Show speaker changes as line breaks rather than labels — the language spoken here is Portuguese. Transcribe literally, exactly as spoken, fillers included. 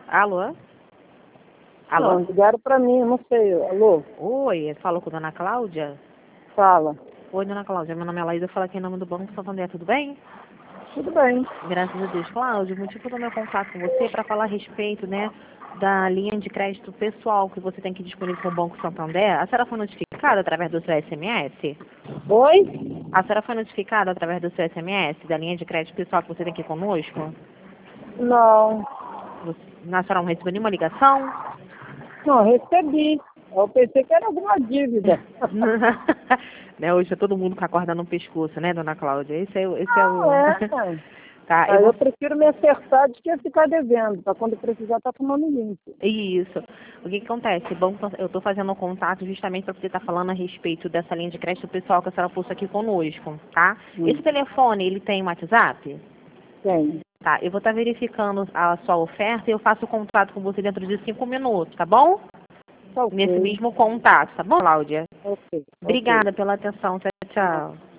Alô? Alô?
Não, ligaram pra mim, não sei. Alô?
Oi, falou com a dona Cláudia?
Fala.
Oi, dona Cláudia, meu nome é Laísa, eu falo aqui em nome do Banco Santander, tudo bem?
Tudo bem.
Graças a Deus. Cláudia, o motivo do meu contato com você é para falar a respeito, né, da linha de crédito pessoal que você tem aqui disponível com o Banco Santander. A senhora foi notificada através do seu S M S?
Oi?
A senhora foi notificada através do seu S M S, da linha de crédito pessoal que você tem aqui conosco?
Não.
Você, a senhora não recebeu nenhuma ligação?
Não, recebi. Eu pensei que era alguma dívida.
Né, hoje é todo mundo com a corda no pescoço, né, dona Cláudia? Esse é, o- esse é o...
Ah, é.
Tá, eu
Aí
vou...
eu prefiro me acertar do que ficar devendo, pra quando precisar tá tomando limpo.
Isso. O que que acontece? Bom, eu estou fazendo um contato justamente para você estar falando a respeito dessa linha de crédito pessoal que a senhora pôs aqui conosco, tá?
Hum.
Esse telefone, ele tem WhatsApp?
Tem.
Tá, eu vou estar verificando a sua oferta e eu faço o contrato com você dentro de cinco minutos, tá bom?
Tá ok.
Nesse mesmo contato, tá bom, Cláudia?
Ok. Ok.
Obrigada pela atenção. Tchau, tchau.